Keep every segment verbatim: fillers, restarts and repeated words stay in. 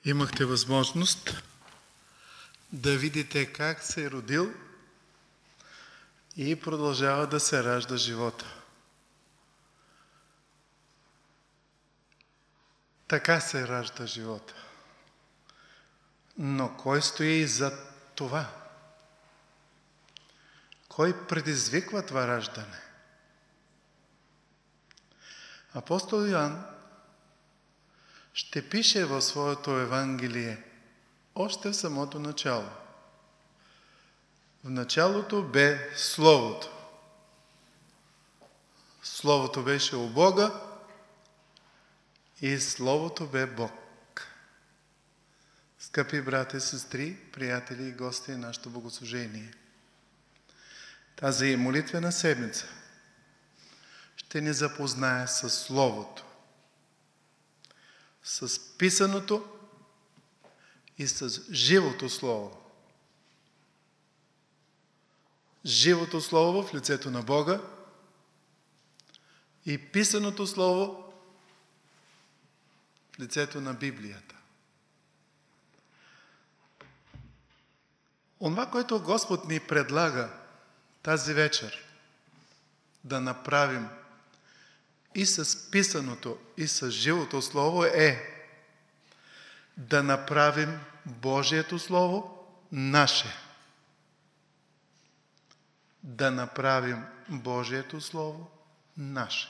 Имахте възможност да видите как се е родил и продължава да се ражда живота. Така се ражда живота. Но кой стои зад това? Кой предизвиква това раждане? Апостол Йоан ще пише в своето Евангелие още в самото начало. В началото бе Словото. Словото беше у Бога и Словото бе Бог. Скъпи брати и сестри, приятели и гости на нашето богослужение, тази молитвена седмица ще ни запознае с Словото, с писаното и с живото Слово. Живото Слово в лицето на Бога и писаното Слово в лицето на Библията. Онова, което Господ ни предлага тази вечер да направим и с писаното, и с живото Слово е да направим Божието Слово наше. Да направим Божието Слово наше.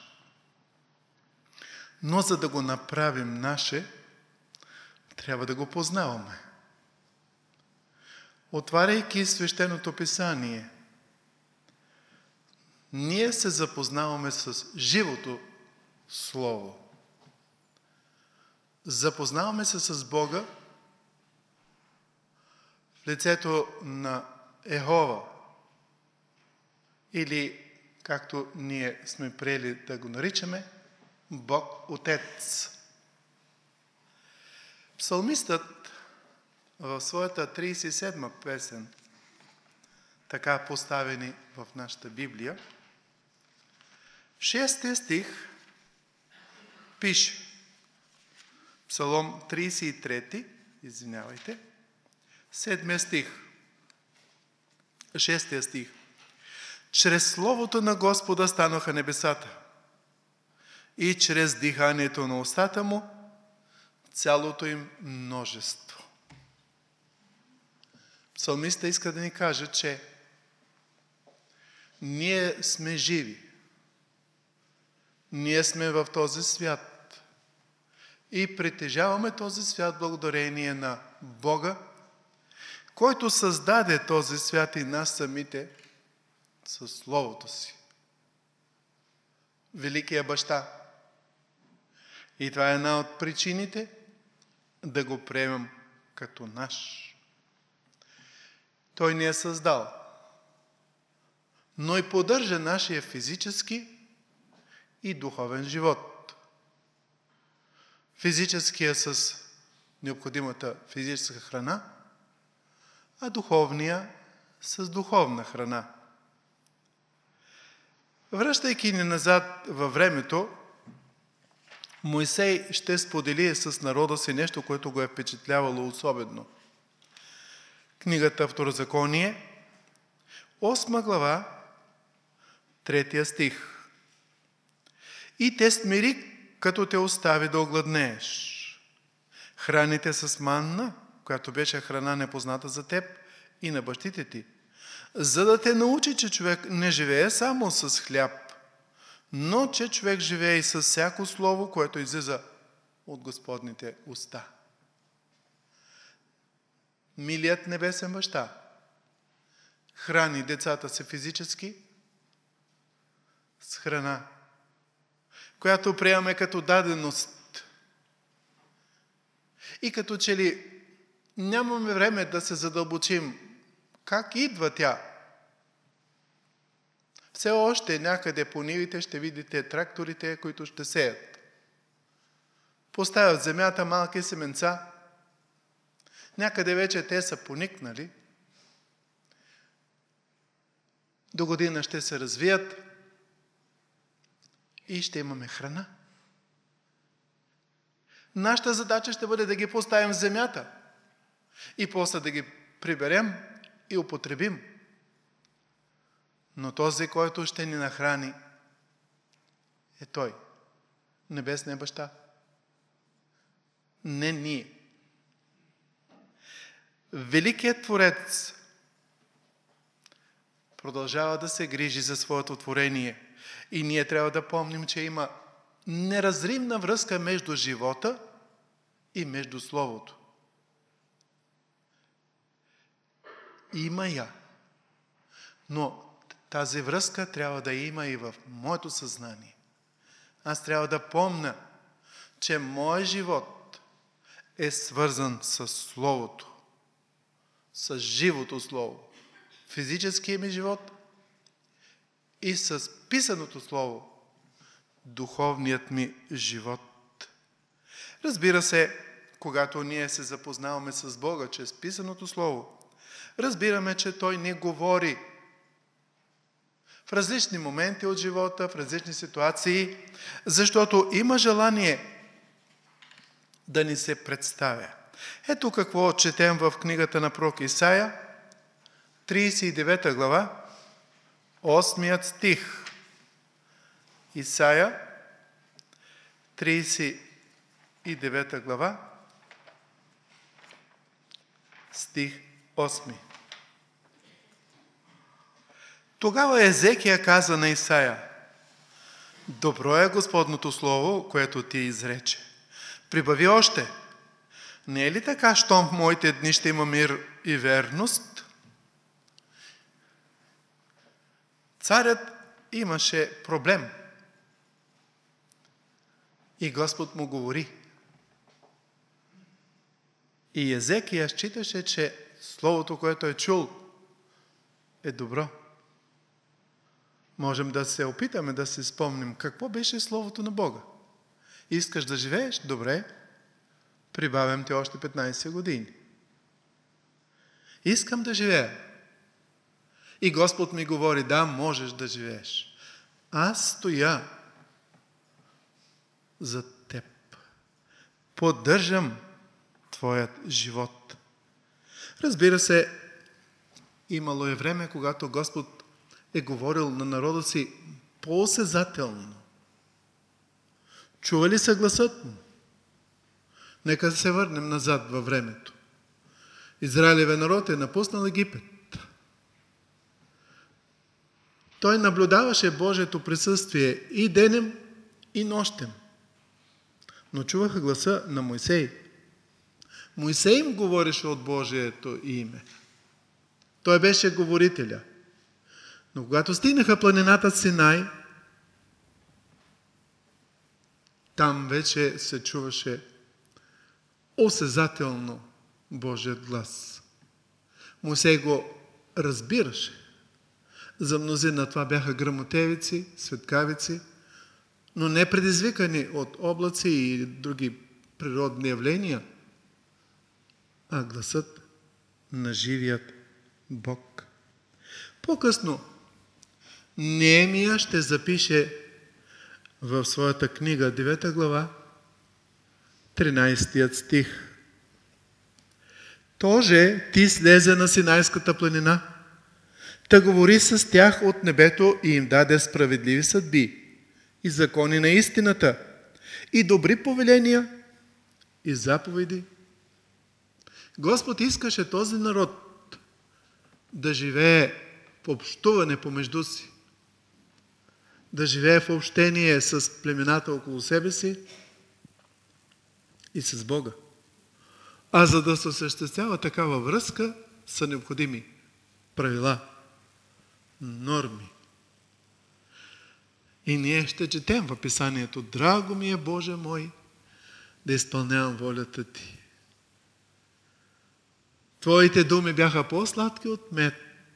Но за да го направим наше, трябва да го познаваме. Отваряйки Свещеното Писание, ние се запознаваме с живото Слово. Запознаваме се с Бога в лицето на Йехова, или, както ние сме приели да го наричаме, Бог Отец. Псалмистът в своята тридесет и седма песен, така поставени в нашата Библия, в шестия стих пише, Псалом тридесет и трети, извинявайте, седмия стих, шестия стих. Чрез Словото на Господа станаха небесата и чрез диханието на устата му цялото им множество. Псалмиста иска да ни каже, че ние сме живи. Ние сме в този свят и притежаваме този свят благодарение на Бога, който създаде този свят и нас самите със Словото си. Великия баща. И това е една от причините да го приемем като наш. Той ни е създал, но и поддържа нашия физически и духовен живот. Физическия с необходимата физическа храна, а духовния с духовна храна. Връщайки ни назад във времето, Мойсей ще сподели с народа си нещо, което го е впечатлявало особено. Книгата Второзаконие, осма глава, третия стих. И те смири, като те остави да огладнееш. Храните с манна, която беше храна непозната за теб и на бащите ти, за да те научи, че човек не живее само с хляб, но че човек живее и с всяко слово, което излиза от Господните уста. Милият небесен баща храни децата си физически с храна, която приемаме като даденост. И като че ли нямаме време да се задълбочим как идва тя. Все още някъде по нивите ще видите тракторите, които ще сеят. Поставят в земята малки семенца. Някъде вече те са поникнали. До година ще се развият и ще имаме храна. Нашата задача ще бъде да ги поставим в земята и после да ги приберем и употребим. Но този, който ще ни нахрани, е Той, Небесния Баща. Не ние. Великият Творец продължава да се грижи за своето творение и ние трябва да помним, че има неразривна връзка между живота и между Словото. Има я. Но тази връзка трябва да има и в моето съзнание. Аз трябва да помня, че моят живот е свързан с Словото, с живото Слово. Физическия ми живот и с писаното Слово, духовният ми живот. Разбира се, когато ние се запознаваме с Бога чрез писаното Слово, разбираме, че Той ни говори в различни моменти от живота, в различни ситуации, защото има желание да ни се представя. Ето какво четем в книгата на пророк Исаия, тридесет и девета глава, осмият стих. Исаия, тридесет и девета глава, стих осми. Тогава Езекия каза на Исаия: добро е Господното слово, което ти изрече. Прибави още. Не е ли така, щом в моите дни ще има мир и верност? Царят имаше проблем. И Господ му говори. И Езекия считаше, че словото, което е чул, е добро. Можем да се опитаме да се спомним какво беше словото на Бога. Искаш да живееш? Добре. Прибавям ти още петнайсет години. Искам да живея. И Господ ми говори: да, можеш да живееш. Аз стоя за теб. Поддържам твоят живот. Разбира се, имало е време, когато Господ е говорил на народа си по-осезателно. Чува ли се гласът му? Нека се върнем назад във времето. Израилевия народ е напуснал Египет. Той наблюдаваше Божието присъствие и денем, и нощем. Но чуваха гласа на Мойсей. Мойсей им говореше от Божието име. Той беше говорителя. Но когато стигнаха планината Синай, там вече се чуваше осезателно Божият глас. Мойсей го разбираше. За мнозина това бяха гръмотевици, светкавици, но не предизвикани от облаци и други природни явления, а гласът на живият Бог. По-късно Неемия ще запише в своята книга, девета глава, тринайсети стих. Тоже ти слезе на Синайската планина, та говори с тях от небето и им даде справедливи съдби и закони на истината и добри повеления и заповеди. Господ искаше този народ да живее в общуване помежду си, да живее в общение с племената около себе си и с Бога. А за да се осъществява такава връзка, са необходими правила, норми. И ние ще четем в Писанието: драго ми е, Боже мой, да изпълнявам волята Ти. Твоите думи бяха по-сладки от мед.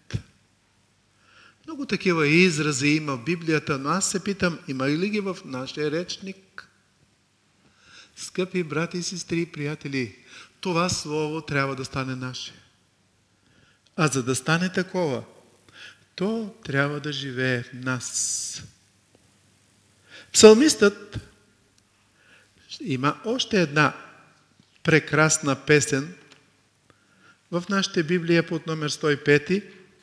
Много такива изрази има в Библията, но аз се питам, има ли ги в нашия речник? Скъпи брати и сестри, приятели, това слово трябва да стане наше. А за да стане такова, то трябва да живее в нас. Псалмистът Има още една прекрасна песен в нашата Библия под номер сто и пет.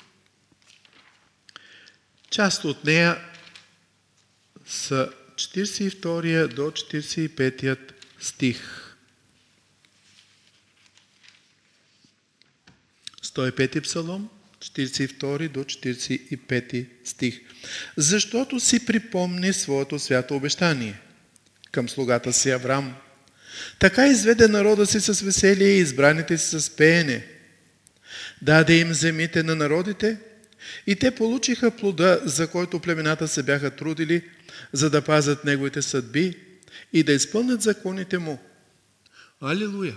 Част от нея са четиридесет и втори до четиридесет и пети стих. сто и пети псалом, четиридесет и втори до четиридесет и пети стих. Защото си припомни своето свято обещание към слугата си Аврам. Така изведе народа си с веселие и избраните си с пеене. Даде им земите на народите и те получиха плода, за който племената се бяха трудили, за да пазят неговите съдби и да изпълнят законите му. Алилуя!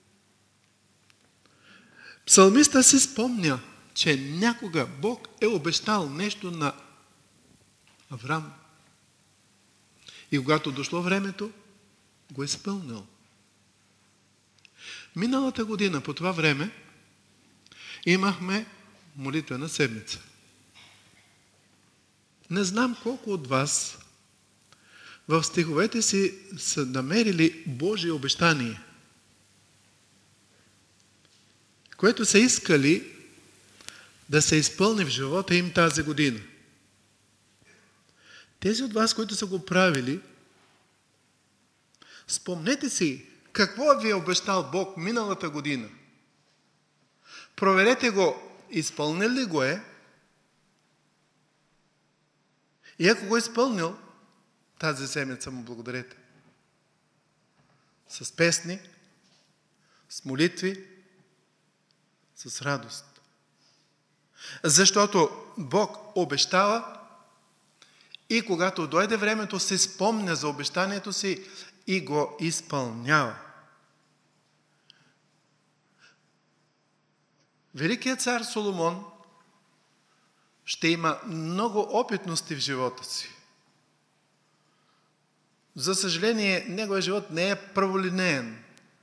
Псалмиста си спомня, че някога Бог е обещал нещо на Аврам. И когато дошло времето, го е изпълнил. Миналата година по това време имахме молитвена седмица. Не знам колко от вас в стиховете си са намерили Божие обещание, което са искали да се изпълни в живота им тази година. Тези от вас, които са го правили, спомнете си какво ви е обещал Бог миналата година. Проверете го, изпълнил ли го е, и ако го е изпълнил, тази седмица му благодарете. С песни, с молитви, с радост. Защото Бог обещава и когато дойде времето, се спомня за обещанието си и го изпълнява. Великият цар Соломон ще има много опитности в живота си. За съжаление, неговият живот не е праволинеен.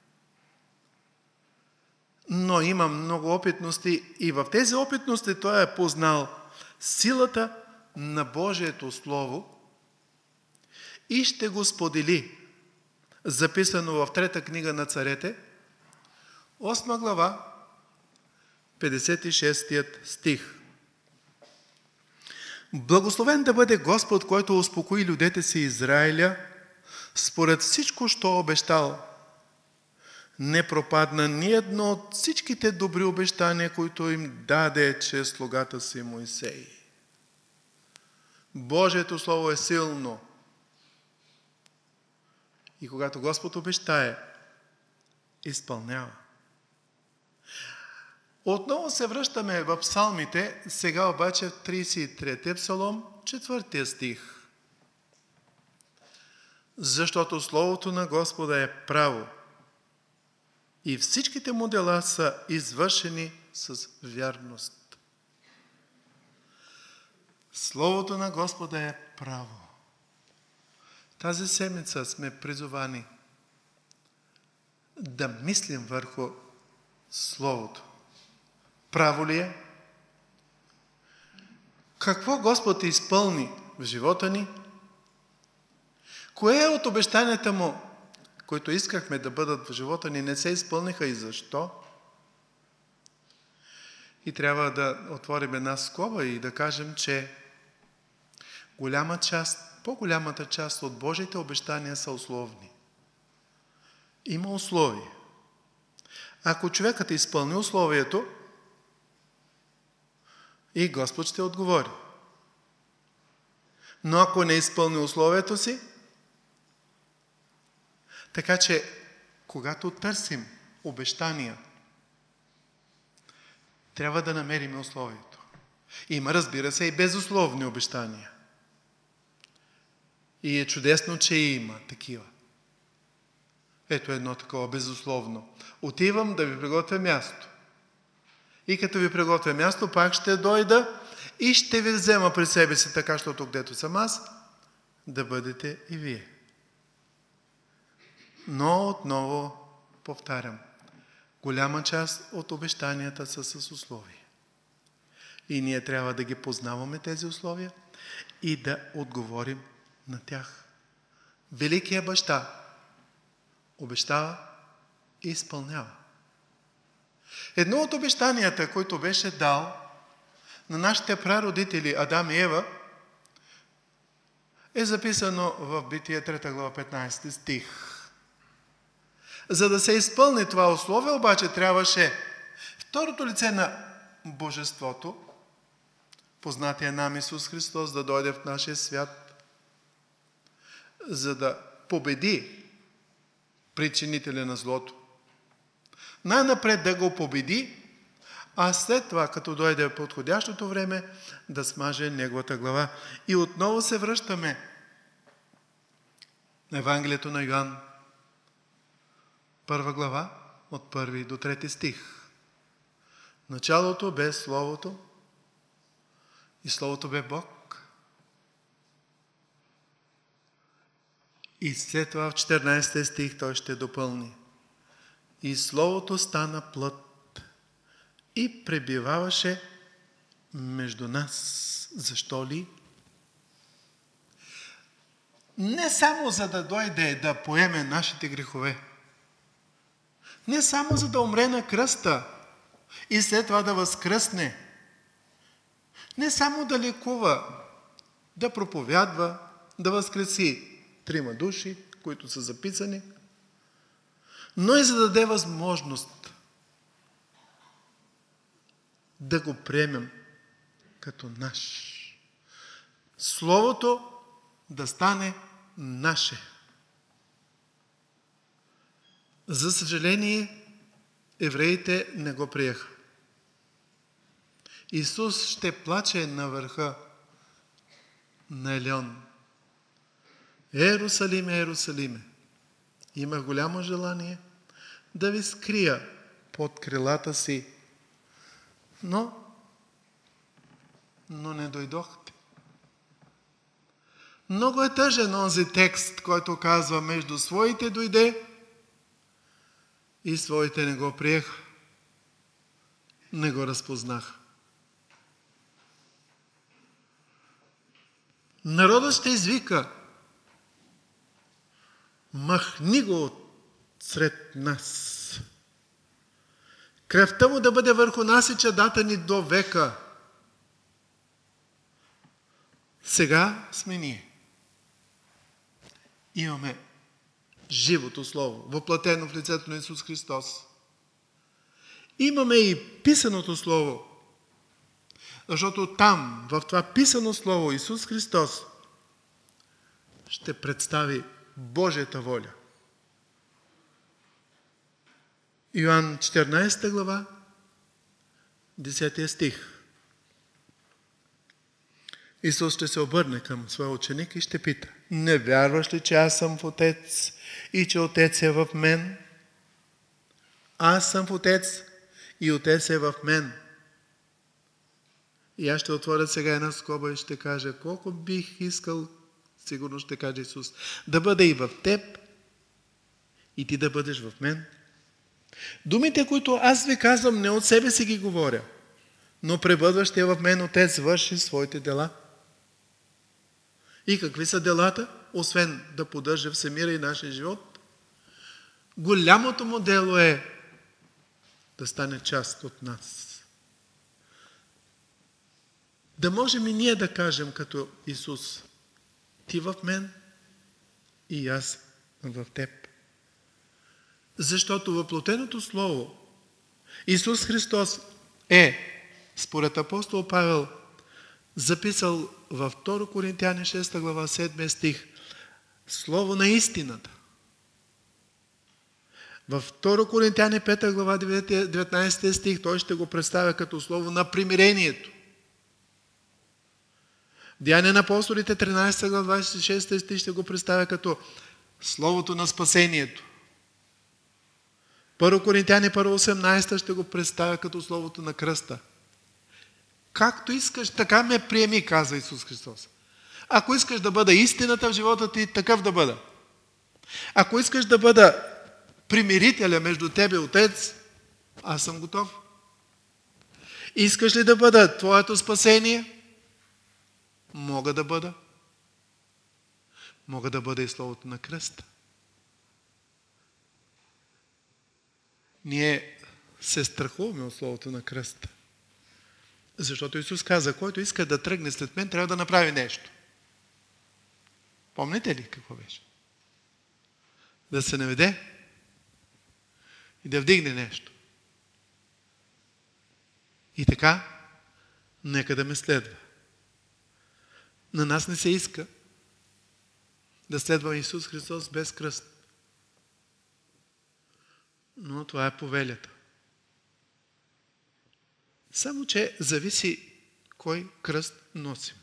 Но има много опитности и в тези опитности той е познал силата на Божието Слово и ще го сподели, записано в трета книга на царете, осма глава, петдесет и шести стих. Благословен да бъде Господ, който успокои людете си Израиля, според всичко, що обещал. Не пропадна ни едно от всичките добри обещания, които им даде чрез слугата си Моисей. Божието Слово е силно. И когато Господ обещае, изпълнява. Отново се връщаме в псалмите, сега обаче в тридесет и трети псалом, четвъртия стих. Защото Словото на Господа е право и всичките му дела са извършени с вярност. Словото на Господа е право. Тази седмица сме призовани да мислим върху Словото. Право ли е? Какво Господ изпълни в живота ни? Кое от обещанията му, които искахме да бъдат в живота ни, не се изпълниха и защо? И трябва да отворим една скоба и да кажем, че голяма част, по-голямата част от Божиите обещания са условни. Има условия. Ако човекът изпълни условието, и Господ ще отговори. Но ако не изпълни условието си, така че, когато търсим обещания, трябва да намерим условието. Има, разбира се, и безусловни обещания. И е чудесно, че има такива. Ето едно такова безусловно. Отивам да ви приготвя място. И като ви приготвя място, пак ще дойда и ще ви взема при себе си, така, защото където съм аз, да бъдете и вие. Но отново повтарям, голяма част от обещанията са с условия. И ние трябва да ги познаваме тези условия и да отговорим на тях. Великият баща обещава и изпълнява. Едно от обещанията, които беше дал на нашите прародители Адам и Ева, е записано в Битие трета глава петнайсети стих. За да се изпълни това условие, обаче трябваше второто лице на Божеството, познатия нам Исус Христос, да дойде в нашия свят, за да победи причинителя на злото. Най-напред да го победи, а след това, като дойде подходящото време, да смаже неговата глава. И отново се връщаме на Евангелието на Йоан, първа глава, от първи до трети стих. Началото бе Словото и Словото бе Бог. И след това в четиринайсети стих той ще допълни. И Словото стана плът и пребиваваше между нас. Защо ли? Не само за да дойде да поеме нашите грехове, не само за да умре на кръста и след това да възкръсне, не само да лекува, да проповядва, да възкреси трима души, които са записани, но и за да даде възможност да го приемем като наш. Словото да стане наше. За съжаление, евреите не го приеха. Исус ще плаче на върха на Елион. Ерусалиме, Ерусалиме, имах голямо желание да ви скрия под крилата си, но, но не дойдохте. Много е тъжен онзи текст, който казва: между своите дойде и своите не го приеха, не го разпознаха. Народът ще извика: махни го от сред нас. Кръвта му да бъде върху нас и чадата ни до века. Сега сме ние. Имаме живото Слово, въплатено в лицето на Исус Христос. Имаме и писаното Слово, защото там, в това писано Слово, Исус Христос ще представи Божията воля. Йоан четиринайсета глава, десети стих. Исус ще се обърне към своя ученик и ще пита: не вярваш ли, че аз съм в Отец и че Отец е в мен? Аз съм в Отец и Отец е в мен. И аз ще отворя сега една скоба и ще кажа: колко бих искал, сигурно ще каже Исус, да бъда и в теб и ти да бъдеш в мен. Думите, които аз ви казвам, не от себе си ги говоря, но пребъдващия в мен Отец върши своите дела. И какви са делата? Освен да поддържа всемира и нашия живот, голямото му дело е да стане част от нас. Да можем и ние да кажем като Исус: ти в мен и аз в теб. Защото въплотеното Слово Исус Христос е, според апостол Павел, записал във втора Коринтияни шеста глава седми стих, Слово на истината. Във втора Коринтияни пета глава деветнайсети стих той ще го представя като Слово на примирението. Деяния на апостолите тринайсета глава двайсет и шести стих ще го представя като Словото на спасението. Първо Коринтияни първа осемнайсета ще го представя като Словото на кръста. Както искаш, така ме приеми, каза Исус Христос. Ако искаш да бъда истината в живота ти, такъв да бъда. Ако искаш да бъда примирителя между тебе и Отец, аз съм готов. Искаш ли да бъда твоето спасение? Мога да бъда. Мога да бъда и Словото на кръста. ние се страхуваме от словото на кръста. Защото Исус каза, който иска да тръгне след мен, трябва да направи нещо. Помните ли какво беше? Да се наведе и да вдигне нещо. И така, нека да ме следва. На нас не се иска да следва Исус Христос без кръст. Но това е повелята. Само че зависи кой кръст носим.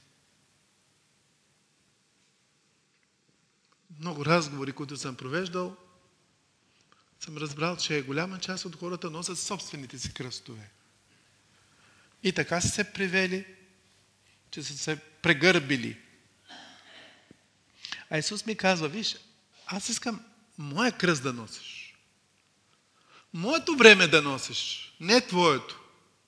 Много разговори, които съм провеждал, съм разбрал, че голяма част от хората носят собствените си кръстове. И така са се привели, че са се прегърбили. А Исус ми казва, виж, аз искам моя кръст да носиш. Моето време да носиш, не твоето.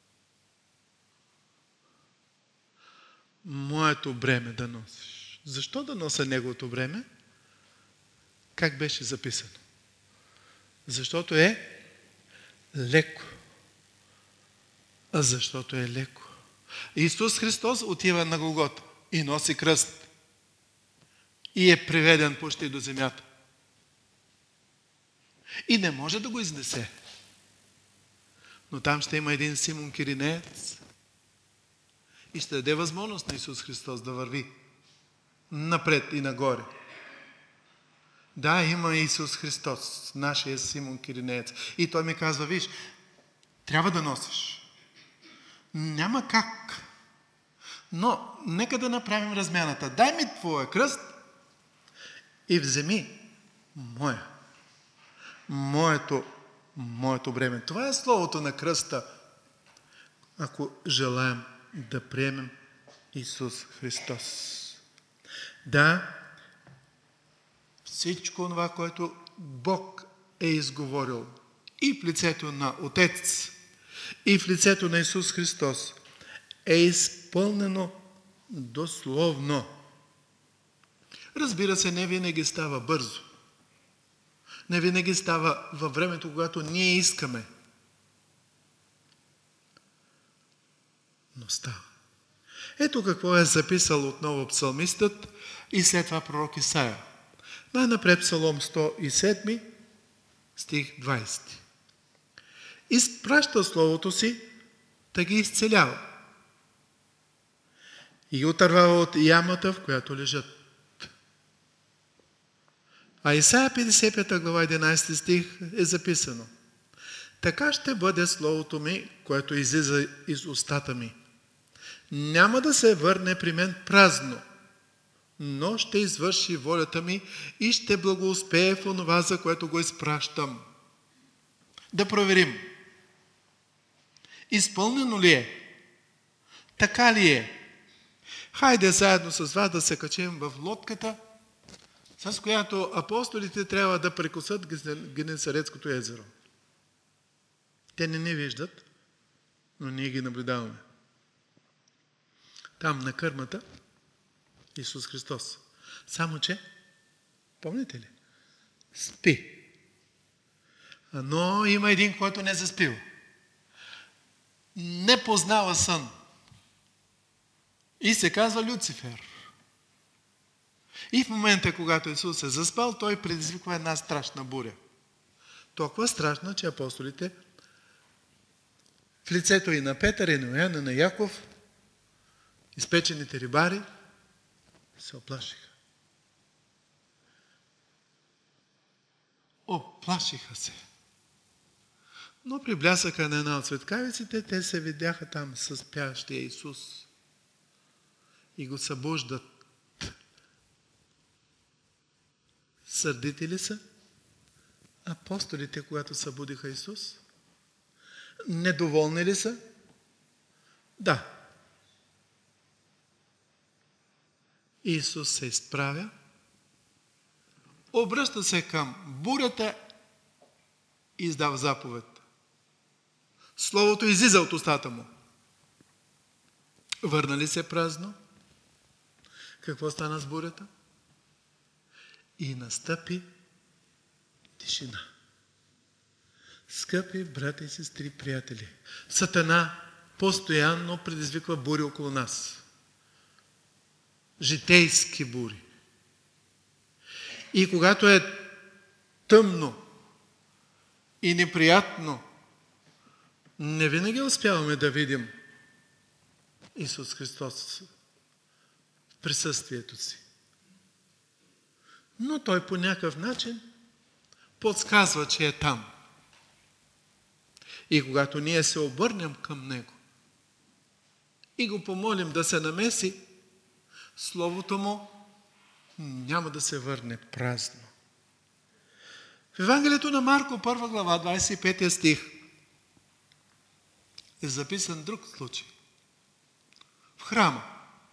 Моето бреме да носиш. Защо да нося неговото бреме? Как беше записано? Защото е леко. А защото е леко. Исус Христос отива на Голгота и носи кръст. И е приведен почти до земята. И не може да го изнесе. Но там ще има един Симон Киринеец и ще даде възможност на Исус Христос да върви напред и нагоре. Да, има Исус Христос, нашия Симон Киринеец. И той ми казва, виж, трябва да носиш. Няма как. Но нека да направим размяната. Дай ми твоя кръст и вземи моя. Моето, моето бреме. Това е словото на кръста. Ако желаем да приемем Исус Христос. Да, всичко това, което Бог е изговорил и в лицето на Отец, и в лицето на Исус Христос, е изпълнено дословно. Разбира се, не винаги става бързо. Не винаги става във времето, когато ние искаме. Но става. Ето какво е записал отново псалмистът и след това пророк Исаия. Най-напред Псалом сто и седми, стих двайсети. Изпраща словото си, да ги изцелява. И ги отървава от ямата, в която лежат. А Исаия петдесет и пета глава единайсети стих е записано. Така ще бъде словото ми, което излиза из устата ми. Няма да се върне при мен празно, но ще извърши волята ми и ще благоуспее в онова, за което го изпращам. Да проверим. Изпълнено ли е? Така ли е? Хайде заедно с вас да се качим в лодката, с която апостолите трябва да прекусат Генесаретското езеро. Те не ни виждат, но ние ги наблюдаваме. Там на кърмата Исус Христос. Само че, помните ли? Спи. Но има един, който не заспил. Не познава сън. И се казва Люцифер. И в момента, когато Исус е заспал, той предизвиква една страшна буря. Толкова страшна, че апостолите в лицето и на Петър, и на Йоан, и на Яков, изпечените рибари, се оплашиха. Оплашиха се. Но при блясъка на една от светкавиците, те се видяха там с спящия Исус и го събуждат. Сърдити ли са апостолите, когато събудиха Исус? Недоволни ли са? Да. Исус се изправя, обръща се към бурята и издава заповед. Словото излиза от устата му. Върна ли се празно? Какво стана с бурята? И настъпи тишина. Скъпи брати и сестри, приятели, Сатана постоянно предизвиква бури около нас. Житейски бури. И когато е тъмно и неприятно, не винаги успяваме да видим Исус Христос в присъствието си. Но Той по някакъв начин подсказва, че е там. И когато ние се обърнем към Него и го помолим да се намеси, Словото Му няма да се върне празно. В Евангелието на Марко, първа глава, двадесет и пети стих, е записан друг случай. В храма.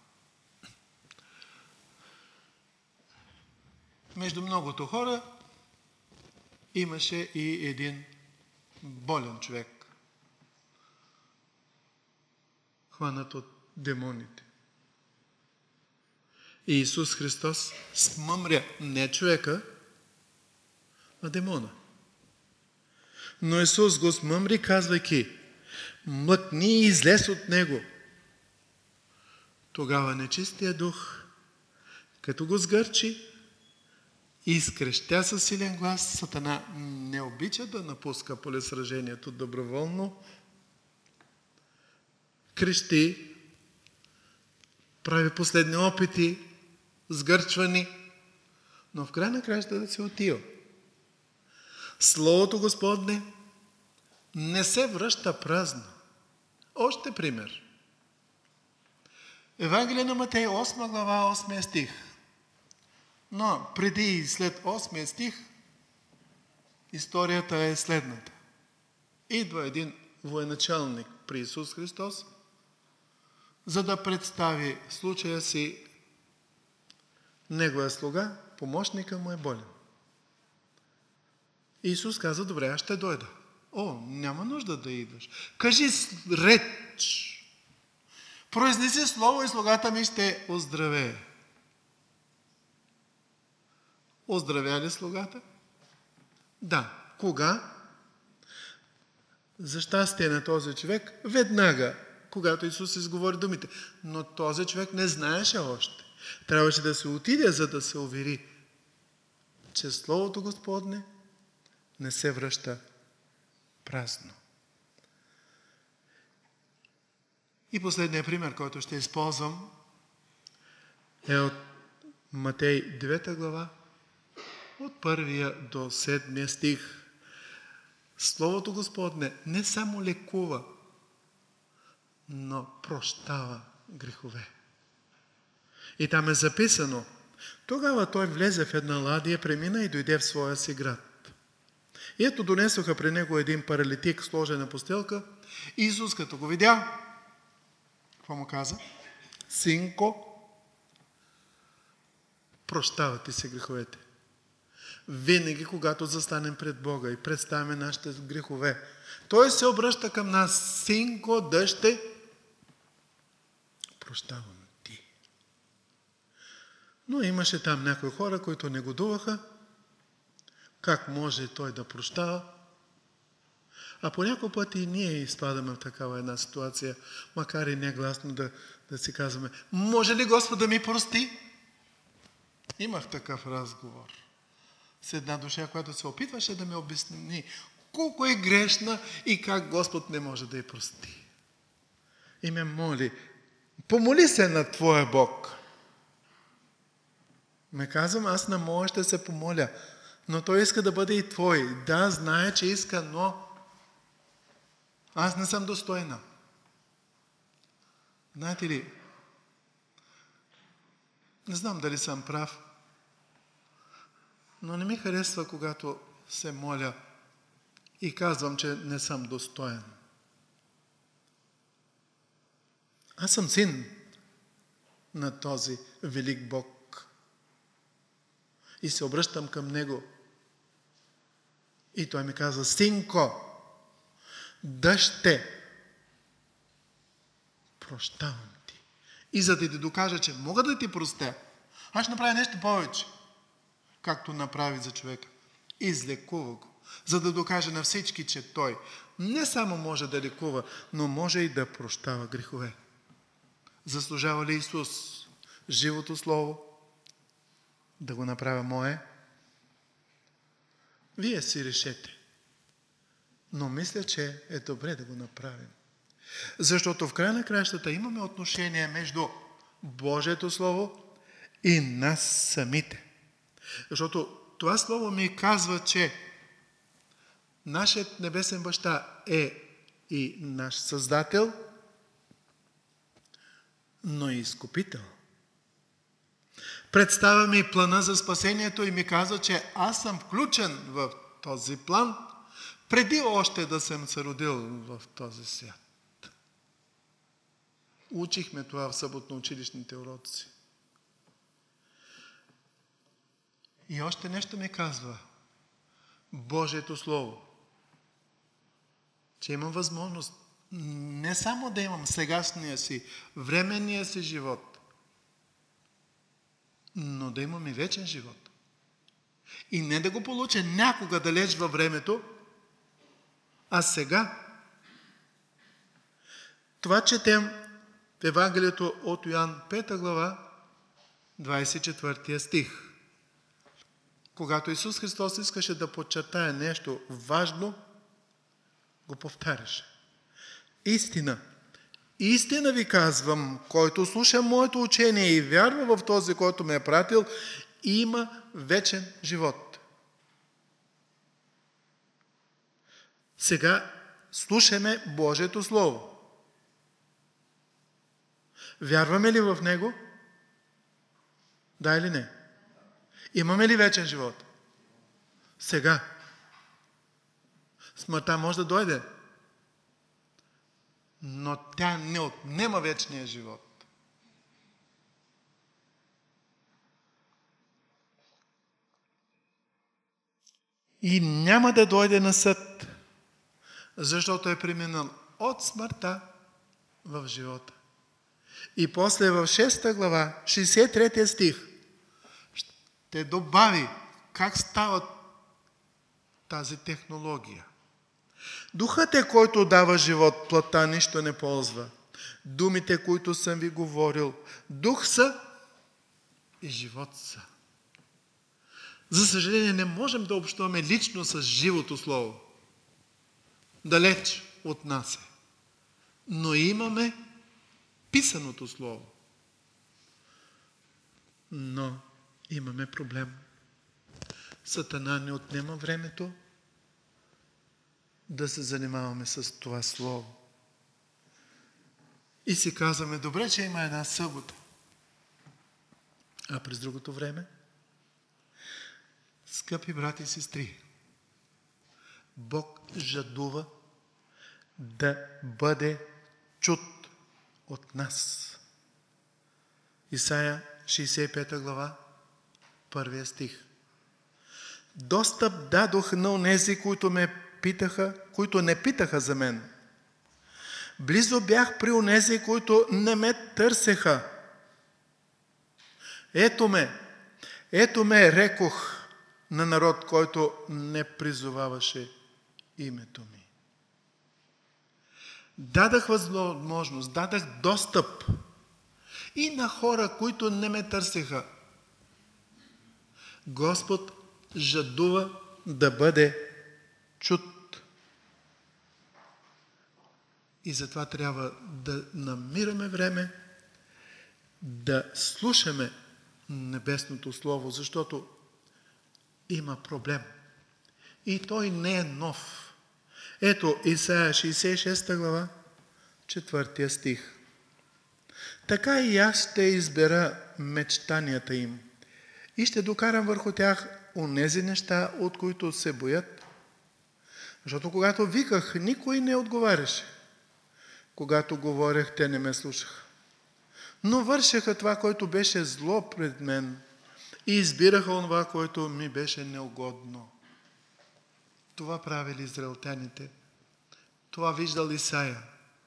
Между многото хора имаше и един болен човек, хванат от демоните. И Исус Христос смъмря не човека, а демона. Но Исус го смъмри, казвайки: млъкни и излез от него. Тогава нечистия дух, като го сгърчи, изкрещя със силен глас. Сатана не обича да напуска полесражението доброволно. Крещи, прави последни опити, сгърчвани, но в край на кращата да се отива. Словото Господне не се връща празно. Още пример. Евангелие на Матей, осма глава, осми стих. Но преди и след осми стих историята е следната. Идва един военачалник при Исус Христос, за да представи случая си. Неговия слуга, помощника му е болен. Исус каза: добре, аз ще дойда. О, няма нужда да идваш. Кажи реч. Произнеси слово и слугата ми ще оздравее. Оздравя ли слугата? Да. Кога? За щастие на този човек, веднага, когато Исус изговори думите. Но този човек не знаеше още. Трябваше да се отиде, за да се увери, че Словото Господне не се връща празно. И последният пример, който ще използвам, е от Матей девета глава, от първия до седмия стих. Словото Господне не само лекува, но прощава грехове. И там е записано: тогава той влезе в една ладия, премина и дойде в своя си град. И ето донесоха при него един паралитик, сложен на постелка. Исус, като го видя, какво му каза? Синко, прощава ти се греховете. Винаги, когато застанем пред Бога и представяме нашите грехове, Той се обръща към нас: синко, дъще, прощавам ти. Но имаше там някои хора, които негодуваха. Как може Той да прощава? А по някой път и ние изпадаме в такава една ситуация, макар и негласно да, да си казваме: може ли Господ да ми прости? Имах такъв разговор с една душа, която се опитваше да ме обясни колко е грешна и как Господ не може да я прости. И ме моли: помоли се на Твоя Бог. Ме казвам: аз на моя ще се помоля, но Той иска да бъде и Твой. Да, знае, че иска, но аз не съм достойна. Знаете ли, не знам дали съм прав, но не ми харесва, когато се моля и казвам, че не съм достоен. Аз съм син на този велик Бог и се обръщам към Него. И Той ми казва: синко, дъще, прощавам ти. И за да ти докажа, че мога да ти простя, аз ще направя нещо повече, както направи за човека. Излекува го. за да докаже на всички, че Той не само може да лекува, но може и да прощава грехове. Заслужава ли Исус живото Слово да го направя мое? Вие си решете. Но мисля, че е добре да го направим. Защото в края на кращата имаме отношение между Божието Слово и нас самите. Защото това Слово ми казва, че нашият Небесен Баща е и наш Създател, но и Изкупител. Представя ми плана за спасението и ми казва, че аз съм включен в този план, преди още да съм се родил в този свят. Учихме това в съботно-училищните уроци. И още нещо ми казва Божието Слово, че имам възможност не само да имам сегашния си, временния си живот, но да имам и вечен живот. И не да го получа някога далеч във времето, а сега. Това четем в Евангелието от Йоан, пета глава, двадесет и четвърти стих. Когато Исус Христос искаше да подчертае нещо важно, го повтаряше. Истина. Истина ви казвам, който слуша моето учение и вярва в този, който ме е пратил, има вечен живот. Сега слушаме Божието Слово. Вярваме ли в него? Да или не? Имаме ли вечен живот? Сега. Смъртта може да дойде, но тя не отнема вечния живот. И няма да дойде на съд, защото е преминал от смъртта в живота. И после в шеста глава, шейсет и трети стих, ще добави как става тази технология. Духът е, който дава живот, плътта нищо не ползва. Думите, които съм ви говорил, дух са и живот са. За съжаление, не можем да общуваме лично с живото Слово. Далеч от нас е. Но имаме писаното Слово. Но имаме проблем. Сатана не отнема времето да се занимаваме с това Слово. И си казваме, добре, че има една събота. А през другото време, скъпи брати и сестри, Бог жадува да бъде чут от нас. Исаия шейсет и пета глава, първия стих. Достъп дадох на онези, които ме питаха, които не питаха за мен. Близо бях при онези, които не ме търсеха. Ето ме, ето ме, рекох на народ, който не призоваваше името ми. Дадах възможност, дадах достъп и на хора, които не ме търсеха. Господ жадува да бъде чут. И затова трябва да намираме време да слушаме Небесното Слово, защото има проблем. И той не е нов. Ето Исаия шейсет и шеста глава, четвъртия стих. Така и аз ще избера мечтанията им и ще докарам върху тях онези неща, от които се боят. Защото когато виках, никой не отговаряше. Когато говорех, те не ме слушаха. Но вършеха това, което беше зло пред мен и избираха онова, което ми беше неугодно. Това правили израелтяните. Това виждал Исаия.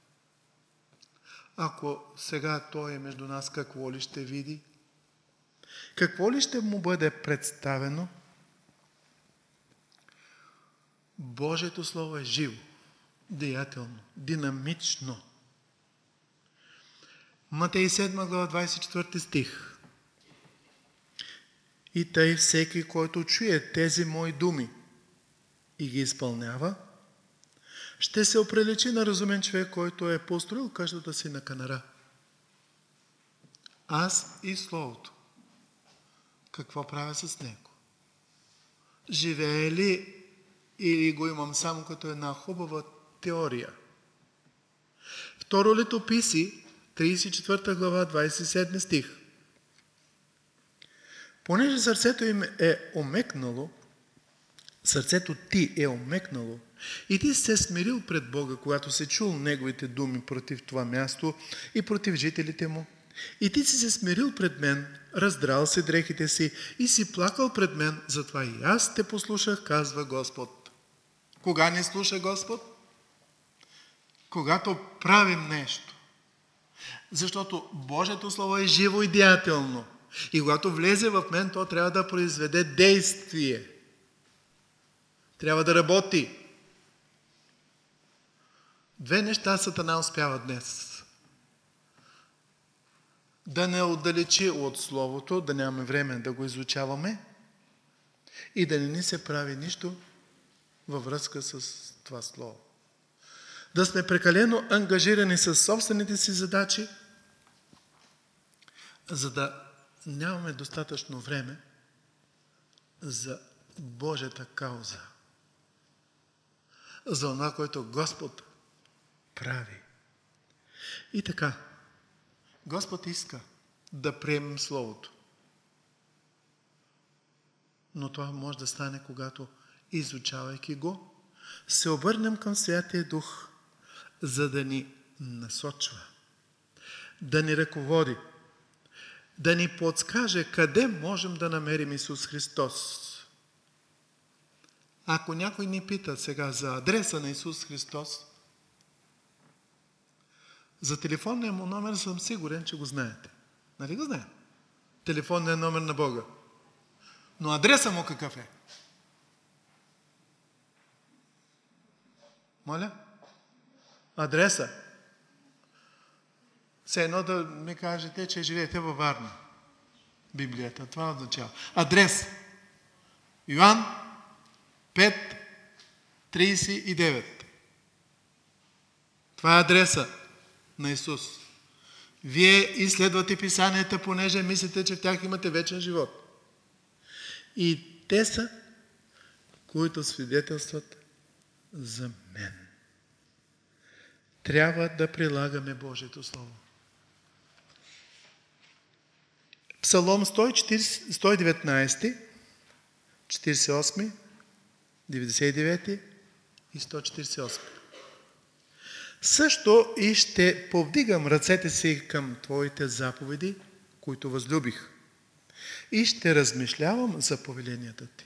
Ако сега той е между нас, какво ли ще види? Какво ли ще му бъде представено? Божието Слово е живо, деятелно, динамично. Матей седма глава, двадесет и четвърти стих. И тъй всеки, който чуе тези мои думи и ги изпълнява, ще се оприличи на разумен човек, който е построил къщата си на канара. Аз и Словото. Какво правя с него? Живее ли или го имам само като една хубава теория? Второ летописи, тридесет и четвърта глава, двадесет и седми стих. Понеже сърцето им е омекнало, сърцето ти е омекнало и ти се смирил пред Бога, когато си чул Неговите думи против това място и против жителите му, и ти си се смирил пред мен, раздрал си дрехите си и си плакал пред мен, затова и аз те послушах, казва Господ. Кога ни слуша Господ? Когато правим нещо. Защото Божието Слово е живо и деятелно. И когато влезе в мен, то трябва да произведе действие. Трябва да работи. Две неща Сатана успява днес. Да не отдалечи от Словото, да нямаме време да го изучаваме и да не ни се прави нищо във връзка с това Слово. Да сме прекалено ангажирани с собствените си задачи, за да нямаме достатъчно време за Божията кауза. За това, което Господ прави. И така, Господ иска да приемем Словото. Но това може да стане, когато, изучавайки го, се обърнем към Святия Дух, за да ни насочва, да ни ръководи, да ни подскаже къде можем да намерим Исус Христос. Ако някой ни пита сега за адреса на Исус Христос, за телефонния му номер съм сигурен, че го знаете. Нали го знаем? Телефонният номер на Бога. Но адреса му какъв е? Моля? Адреса. Все едно да ми кажете, че живеете във Варна. Библията. Това означава. Адрес. Йоан пет тридесет и девет. Това е адреса на Исус. Вие изследвате писанията, понеже мислите, че в тях имате вечен живот. И те са, които свидетелстват за мен. Трябва да прилагаме Божието Слово. Псалом сто и деветнадесет, четиридесет и осем, деветдесет и девет и сто четиридесет и осем. Също и ще повдигам ръцете си към Твоите заповеди, които възлюбих, и ще размишлявам за повеленията Ти.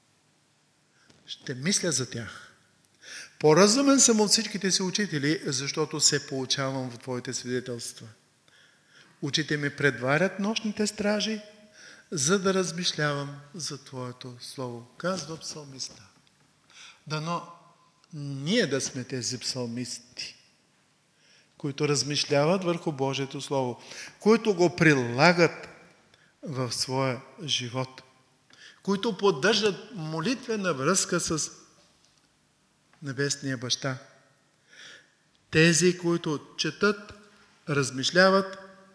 Ще мисля за тях. По-разумен съм от всичките си учители, защото се получавам в Твоите свидетелства. Очите ми предварят нощните стражи, за да размишлявам за Твоето Слово. Казва псалмиста. Дано ние да сме тези псалмисти, които размишляват върху Божието Слово, които го прилагат в своя живот, които поддържат молитвена връзка с Небесния Баща. Тези, които четат, размишляват,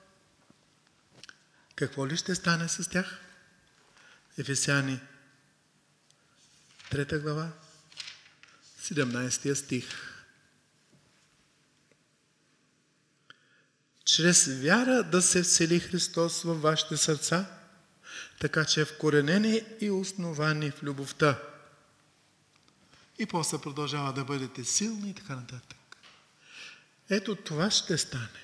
какво ли ще стане с тях? Ефесяни трета глава, седемнадесети стих. Чрез вяра да се всели Христос във вашите сърца, така че вкоренени и основани в любовта. И после продължава да бъдете силни и така нататък. Ето това ще стане.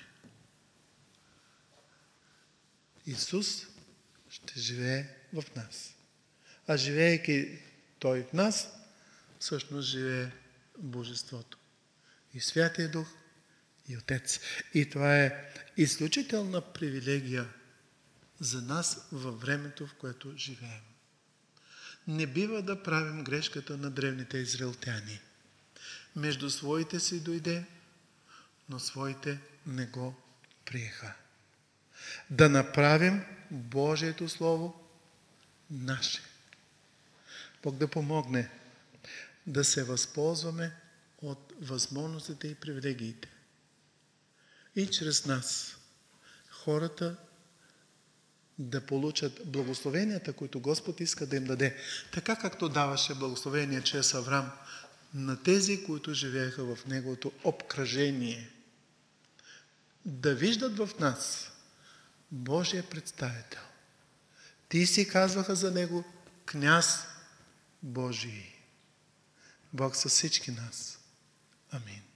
Исус ще живее в нас. А живеейки Той в нас, всъщност живее Божеството. И Святия Дух, и Отец. И това е изключителна привилегия за нас във времето, в което живеем. Не бива да правим грешката на древните израелтяни. Между своите си дойде, но своите не го приеха. Да направим Божието Слово наше. Бог да помогне да се възползваме от възможностите и привилегиите. И чрез нас хората да получат благословенията, които Господ иска да им даде. Така както даваше благословение чрез Аврам на тези, които живееха в неговото обкръжение. Да виждат в нас Божия представител. Ти си казваха за него княз Божий. Бог със всички нас. Амин.